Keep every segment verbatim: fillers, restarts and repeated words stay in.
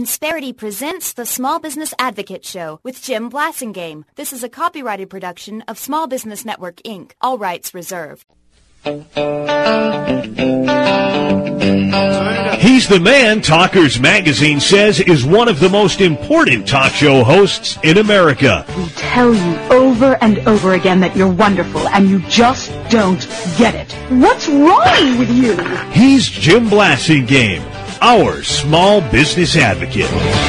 Insperity presents the Small Business Advocate Show with Jim Blasingame. This is a copyrighted production of Small Business Network, Incorporated. All rights reserved. He's the man Talkers Magazine says is one of the most important talk show hosts in America. We tell you over and over again that you're wonderful, and you just don't get it. What's wrong with you? He's Jim Blasingame, our small business advocate.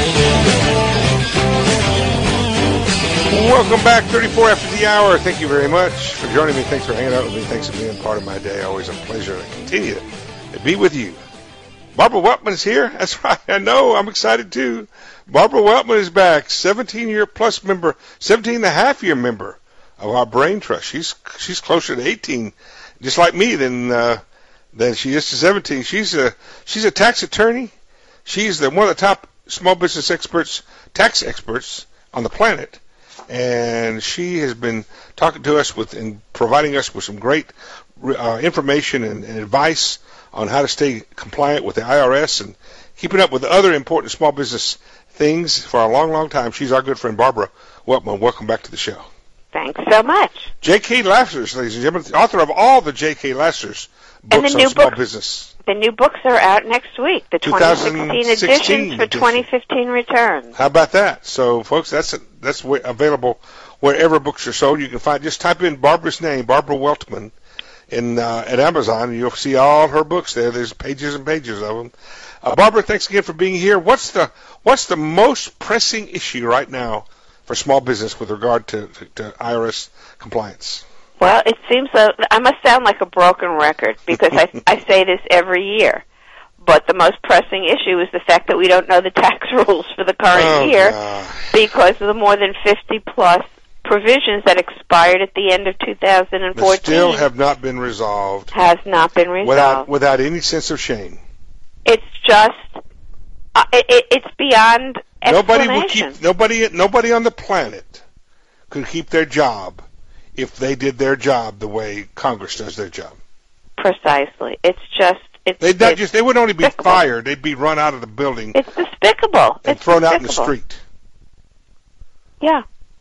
Welcome back, thirty-four after the hour. Thank you very much for joining me. Thanks for hanging out with me. Thanks for being part of my day. Always a pleasure to continue to be with you. Barbara Weltman's here. That's right. I know. I'm excited too. Barbara Weltman is back. seventeen-year plus member, seventeen and a half year member of our Brain Trust. She's she's closer to eighteen, just like me, than uh, than she is to seventeen. She's a she's a tax attorney. She's the one of the top small business experts, tax experts on the planet. And she has been talking to us with and providing us with some great uh, information and, and advice on how to stay compliant with the I R S and keeping up with other important small business things for a long, long time. She's our good friend, Barbara Weltman. Welcome back to the show. Thanks so much. J K. Lassers, ladies and gentlemen, author of all the J K. Lassers books and the new on small books, business. The new books are out next week, the twenty sixteen editions for twenty fifteen returns. How about that? So, folks, that's a, that's available wherever books are sold. You can find, just type in Barbara's name, Barbara Weltman, in uh, at Amazon, and you'll see all her books there. There's pages and pages of them. Uh, Barbara, thanks again for being here. What's the what's the most pressing issue right now for small business with regard to, to, to I R S compliance? Well, it seems that I must sound like a broken record because I, I say this every year. But the most pressing issue is the fact that we don't know the tax rules for the current oh, year God. because of the more than fifty plus provisions that expired at the end of two thousand fourteen. That still have not been resolved. Has not been resolved. Without, without any sense of shame. It's just, uh, it, it, it's beyond nobody explanation. Will keep, nobody, nobody on the planet could keep their job if they did their job the way Congress does their job. Precisely. It's just... It's, They'd not it's just, they would only be despicable. fired. They'd be run out of the building. It's despicable. And it's thrown despicable. out in the street. Yeah.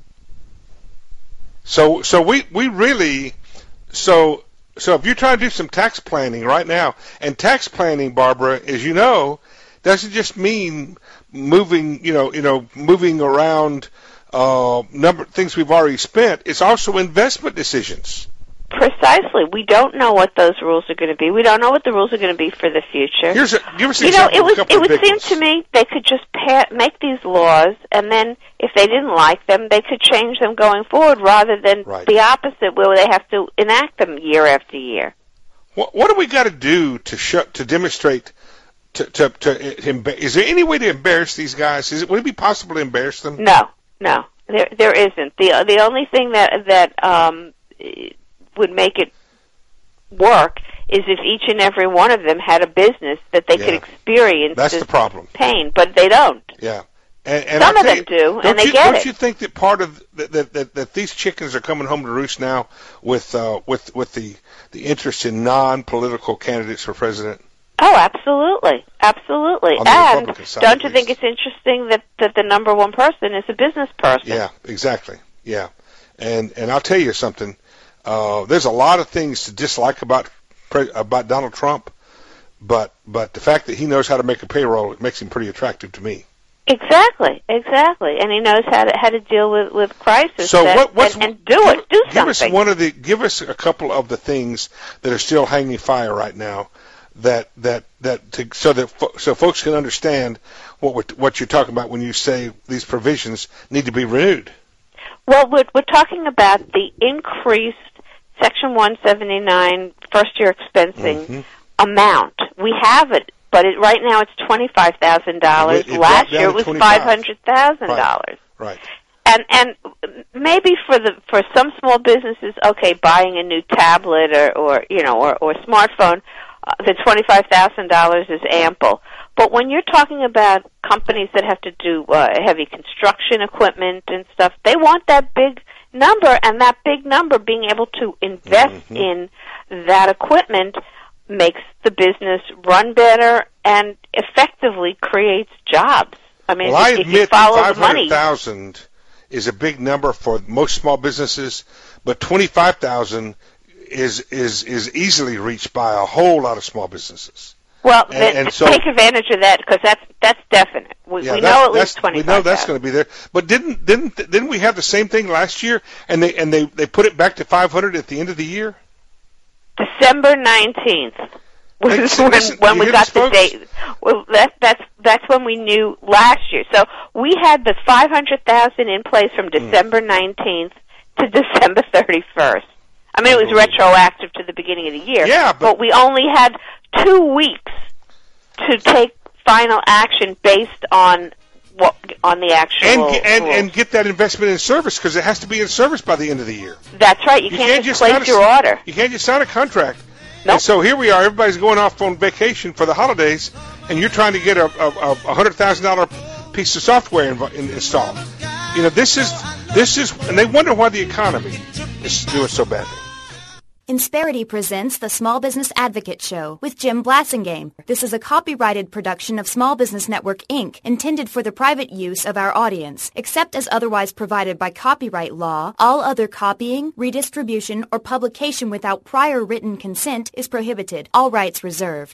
So, so we, we really, so, so if you're trying to do some tax planning right now, and tax planning, Barbara, as you know, doesn't just mean moving, you know, you know, moving around uh, number things we've already spent. It's also investment decisions. Precisely. We don't know what those rules are going to be. We don't know what the rules are going to be for the future. Here's a, give us an you know, example it of a was couple it of would big seem ones. to me they could just pa- make these laws, and then if they didn't like them, they could change them going forward, rather than Right. the opposite, where they have to enact them year after year. What, what do we got to do to show, to demonstrate? To, to, to, to is there any way to embarrass these guys? Is it would it be possible to embarrass them? No, no, there there isn't. the The only thing that that um, would make it work is if each and every one of them had a business that they Yeah. could experience That's this the problem. pain, but they don't. Yeah. And, and Some I of tell them you, do, and don't they you, get don't it. you think that part of that that, that, that these chickens are coming home to roost now with uh, with with the the interest in non-political candidates for president? Oh, absolutely, absolutely. On the And Republican side, don't at you think least. it's interesting that, that the number one person is a business person? Yeah, exactly. Yeah, and and I'll tell you something. Uh, there's a lot of things to dislike about pre- about Donald Trump, but but the fact that he knows how to make a payroll, it makes him pretty attractive to me. Exactly, exactly. And he knows how to how to deal with with crisis. So that, what, what's and, and do give, it, do give something. us one of the give us a couple of the things that are still hanging fire right now, that that that to, so that fo- so folks can understand what we're, what you're talking about when you say these provisions need to be renewed. Well, we're, we're talking about the increased Section one seventy-nine first year expensing Mm-hmm. amount. We have it, but it, right now it's twenty-five thousand dollars. It- it Last dropped down year to it was twenty-five. five hundred thousand dollars. Right. And and maybe for the for some small businesses, okay, buying a new tablet or, or you know or, or smartphone, uh, the twenty-five thousand dollars is ample. But when you're talking about companies that have to do uh, heavy construction equipment and stuff, they want that big number, and that big number, being able to invest Mm-hmm. in that equipment, makes the business run better and effectively creates jobs. I mean, well, if, I if you admit follow five the money. hundred thousand is a big number for most small businesses, but twenty-five thousand is is is easily reached by a whole lot of small businesses. Well, and, then, and so, take advantage of that because that's that's definite. We, yeah, we that, know at least twenty-five. We know that's going to be there. But didn't didn't didn't we have the same thing last year? And they and they, they put it back to five hundred at the end of the year. December nineteenth was listen, when, listen, when we got this, the folks? date. Well, that, that's that's when we knew last year. So we had the five hundred thousand in place from December nineteenth to December thirty-first. I mean, it was retroactive to the beginning of the year. Yeah, but, but we only had two weeks to take final action based on what on the actual and and, rules. and get that investment in service because it has to be in service by the end of the year. That's right. You, You can't, can't just just place sign a- your order. You can't just sign a contract. Nope. And so here we are. Everybody's going off on vacation for the holidays, and you're trying to get a a, a hundred thousand dollar piece of software inv- in, installed. You know, this is this is, and they wonder why the economy is doing so badly. Insperity presents the Small Business Advocate Show with Jim Blassingame. This is a copyrighted production of Small Business Network, Incorporated, intended for the private use of our audience. Except as otherwise provided by copyright law, all other copying, redistribution, or publication without prior written consent is prohibited. All rights reserved.